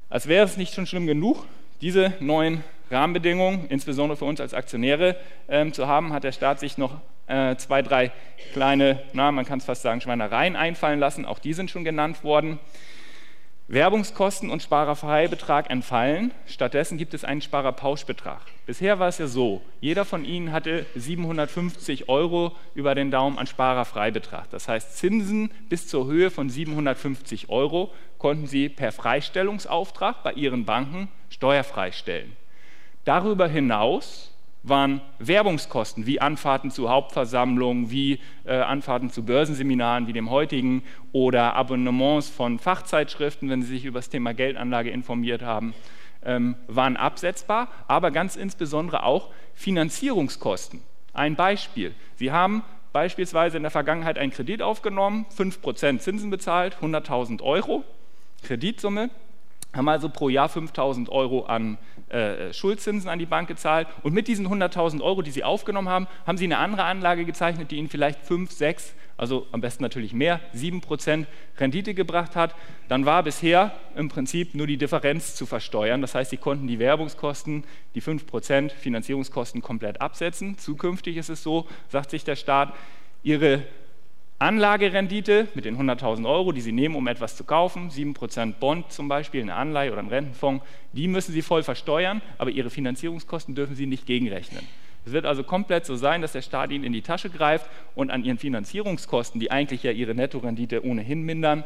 Als wäre es nicht schon schlimm genug, diese neuen Rahmenbedingungen, insbesondere für uns als Aktionäre, zu haben, hat der Staat sich noch 2, 3 kleine, man kann es fast sagen, Schweinereien einfallen lassen. Auch die sind schon genannt worden. Werbungskosten und Sparerfreibetrag entfallen. Stattdessen gibt es einen Sparerpauschbetrag. Bisher war es ja so, jeder von Ihnen hatte 750 € über den Daumen an Sparerfreibetrag. Das heißt, Zinsen bis zur Höhe von 750 € konnten Sie per Freistellungsauftrag bei Ihren Banken steuerfrei stellen. Darüber hinaus waren Werbungskosten wie Anfahrten zu Hauptversammlungen, wie Anfahrten zu Börsenseminaren wie dem heutigen oder Abonnements von Fachzeitschriften, wenn Sie sich über das Thema Geldanlage informiert haben, waren absetzbar, aber ganz insbesondere auch Finanzierungskosten. Ein Beispiel: Sie haben beispielsweise in der Vergangenheit einen Kredit aufgenommen, 5% Zinsen bezahlt, 100.000 € Kreditsumme, haben also pro Jahr 5.000 € an Schuldzinsen an die Bank gezahlt, und mit diesen 100.000 €, die Sie aufgenommen haben, haben Sie eine andere Anlage gezeichnet, die Ihnen vielleicht 5, 6, also am besten natürlich mehr, 7% Rendite gebracht hat. Dann war bisher im Prinzip nur die Differenz zu versteuern. Das heißt, Sie konnten die Werbungskosten, die 5% Finanzierungskosten komplett absetzen. Zukünftig ist es so, sagt sich der Staat, Ihre Anlagerendite mit den 100.000 €, die Sie nehmen, um etwas zu kaufen, 7% Bond zum Beispiel, eine Anleihe oder ein Rentenfonds, die müssen Sie voll versteuern, aber Ihre Finanzierungskosten dürfen Sie nicht gegenrechnen. Es wird also komplett so sein, dass der Staat Ihnen in die Tasche greift und an Ihren Finanzierungskosten, die eigentlich ja Ihre Nettorendite ohnehin mindern,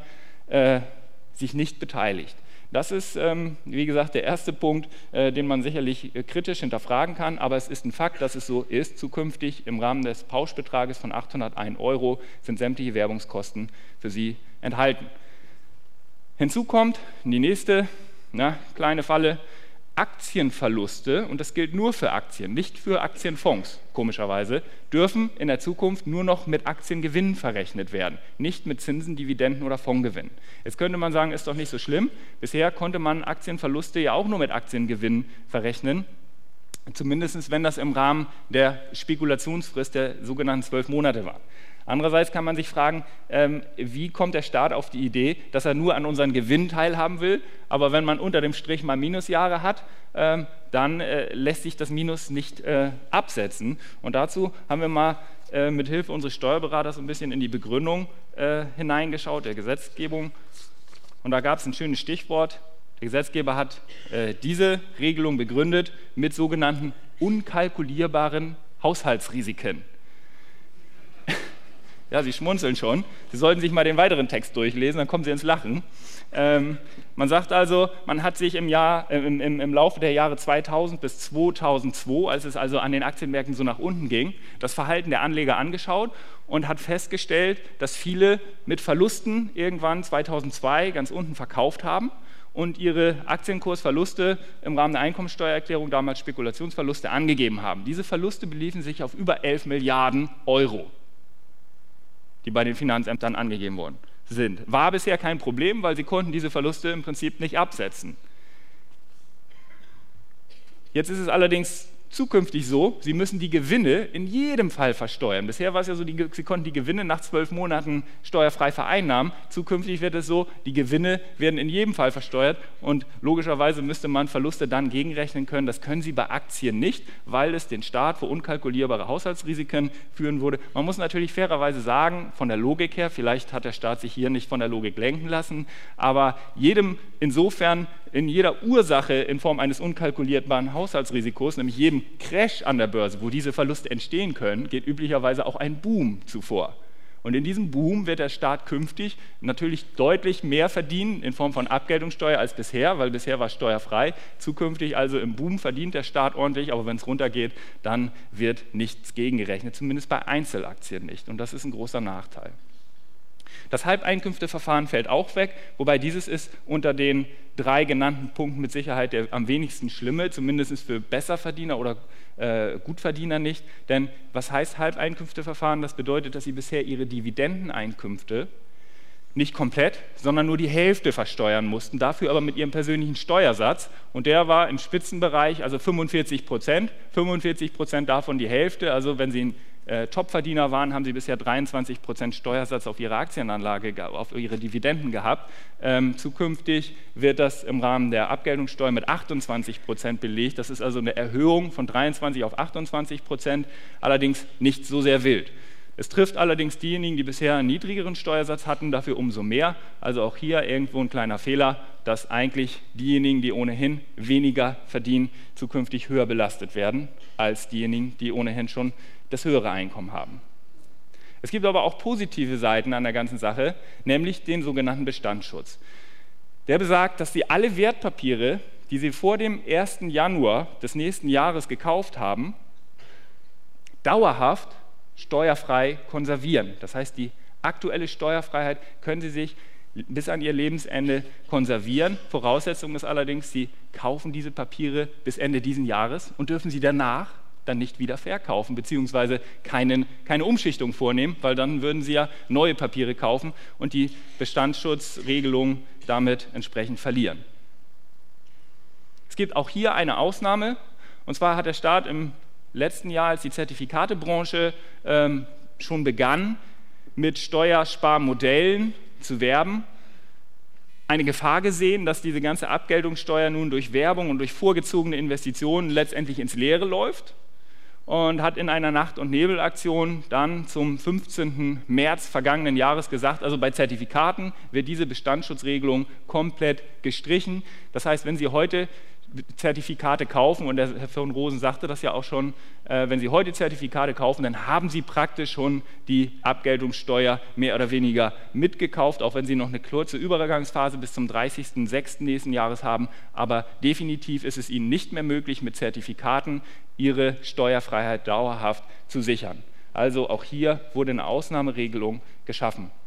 sich nicht beteiligt. Das ist, wie gesagt, der erste Punkt, den man sicherlich kritisch hinterfragen kann, aber es ist ein Fakt, dass es so ist. Zukünftig im Rahmen des Pauschbetrages von 801 € sind sämtliche Werbungskosten für Sie enthalten. Hinzu kommt die nächste kleine Falle: Aktienverluste, und das gilt nur für Aktien, nicht für Aktienfonds, komischerweise, dürfen in der Zukunft nur noch mit Aktiengewinnen verrechnet werden, nicht mit Zinsen, Dividenden oder Fondsgewinnen. Jetzt könnte man sagen, ist doch nicht so schlimm. Bisher konnte man Aktienverluste ja auch nur mit Aktiengewinnen verrechnen, zumindest wenn das im Rahmen der Spekulationsfrist der sogenannten 12 Monate war. Andererseits kann man sich fragen, wie kommt der Staat auf die Idee, dass er nur an unseren Gewinn teilhaben will, aber wenn man unter dem Strich mal Minusjahre hat, dann lässt sich das Minus nicht absetzen. Und dazu haben wir mal mit Hilfe unseres Steuerberaters ein bisschen in die Begründung hineingeschaut, der Gesetzgebung. Und da gab es ein schönes Stichwort. Der Gesetzgeber hat diese Regelung begründet mit sogenannten unkalkulierbaren Haushaltsrisiken. Ja, Sie schmunzeln schon. Sie sollten sich mal den weiteren Text durchlesen, dann kommen Sie ins Lachen. Man sagt also, man hat sich im Laufe der Jahre 2000 bis 2002, als es also an den Aktienmärkten so nach unten ging, das Verhalten der Anleger angeschaut und hat festgestellt, dass viele mit Verlusten irgendwann 2002 ganz unten verkauft haben und ihre Aktienkursverluste im Rahmen der Einkommensteuererklärung, damals Spekulationsverluste, angegeben haben. Diese Verluste beliefen sich auf über 11 Milliarden €, die bei den Finanzämtern angegeben worden sind. War bisher kein Problem, weil sie konnten diese Verluste im Prinzip nicht absetzen. Jetzt ist es allerdings zukünftig so, Sie müssen die Gewinne in jedem Fall versteuern. Bisher war es ja so, Sie konnten die Gewinne nach 12 Monaten steuerfrei vereinnahmen. Zukünftig wird es so, die Gewinne werden in jedem Fall versteuert und logischerweise müsste man Verluste dann gegenrechnen können. Das können Sie bei Aktien nicht, weil es den Staat vor unkalkulierbare Haushaltsrisiken führen würde. Man muss natürlich fairerweise sagen, von der Logik her, vielleicht hat der Staat sich hier nicht von der Logik lenken lassen, aber insofern in jeder Ursache in Form eines unkalkulierbaren Haushaltsrisikos, nämlich jedem Crash an der Börse, wo diese Verluste entstehen können, geht üblicherweise auch ein Boom zuvor. Und in diesem Boom wird der Staat künftig natürlich deutlich mehr verdienen in Form von Abgeltungssteuer als bisher, weil bisher war es steuerfrei. Zukünftig also im Boom verdient der Staat ordentlich, aber wenn es runtergeht, dann wird nichts gegengerechnet, zumindest bei Einzelaktien nicht. Und das ist ein großer Nachteil. Das Halbeinkünfteverfahren fällt auch weg, wobei dieses ist unter den 3 genannten Punkten mit Sicherheit der am wenigsten schlimme, zumindest für Besserverdiener oder Gutverdiener nicht. Denn was heißt Halbeinkünfteverfahren? Das bedeutet, dass Sie bisher Ihre Dividendeneinkünfte nicht komplett, sondern nur die Hälfte versteuern mussten, dafür aber mit Ihrem persönlichen Steuersatz. Und der war im Spitzenbereich, also 45%, 45% davon die Hälfte. Also wenn Sie Topverdiener waren, haben sie bisher 23% Steuersatz auf ihre Aktienanlage, auf ihre Dividenden gehabt. Zukünftig wird das im Rahmen der Abgeltungssteuer mit 28% belegt. Das ist also eine Erhöhung von 23 auf 28%, allerdings nicht so sehr wild. Es trifft allerdings diejenigen, die bisher einen niedrigeren Steuersatz hatten, dafür umso mehr. Also auch hier irgendwo ein kleiner Fehler, dass eigentlich diejenigen, die ohnehin weniger verdienen, zukünftig höher belastet werden als diejenigen, die ohnehin schon das höhere Einkommen haben. Es gibt aber auch positive Seiten an der ganzen Sache, nämlich den sogenannten Bestandsschutz. Der besagt, dass Sie alle Wertpapiere, die Sie vor dem 1. Januar des nächsten Jahres gekauft haben, dauerhaft steuerfrei konservieren. Das heißt, die aktuelle Steuerfreiheit können Sie sich bis an Ihr Lebensende konservieren. Voraussetzung ist allerdings, Sie kaufen diese Papiere bis Ende dieses Jahres und dürfen sie danach dann nicht wieder verkaufen, beziehungsweise keine Umschichtung vornehmen, weil dann würden Sie ja neue Papiere kaufen und die Bestandsschutzregelung damit entsprechend verlieren. Es gibt auch hier eine Ausnahme, und zwar hat der Staat im letzten Jahr, als die Zertifikatebranche schon begann, mit Steuersparmodellen zu werben, eine Gefahr gesehen, dass diese ganze Abgeltungssteuer nun durch Werbung und durch vorgezogene Investitionen letztendlich ins Leere läuft und hat in einer Nacht- und Nebelaktion dann zum 15. März vergangenen Jahres gesagt, also bei Zertifikaten wird diese Bestandsschutzregelung komplett gestrichen. Das heißt, wenn Sie heute Zertifikate kaufen, und der Herr von Rosen sagte das ja auch schon, wenn Sie heute Zertifikate kaufen, dann haben Sie praktisch schon die Abgeltungssteuer mehr oder weniger mitgekauft, auch wenn Sie noch eine kurze Übergangsphase bis zum 30.06. nächsten Jahres haben, aber definitiv ist es Ihnen nicht mehr möglich, mit Zertifikaten Ihre Steuerfreiheit dauerhaft zu sichern. Also auch hier wurde eine Ausnahmeregelung geschaffen.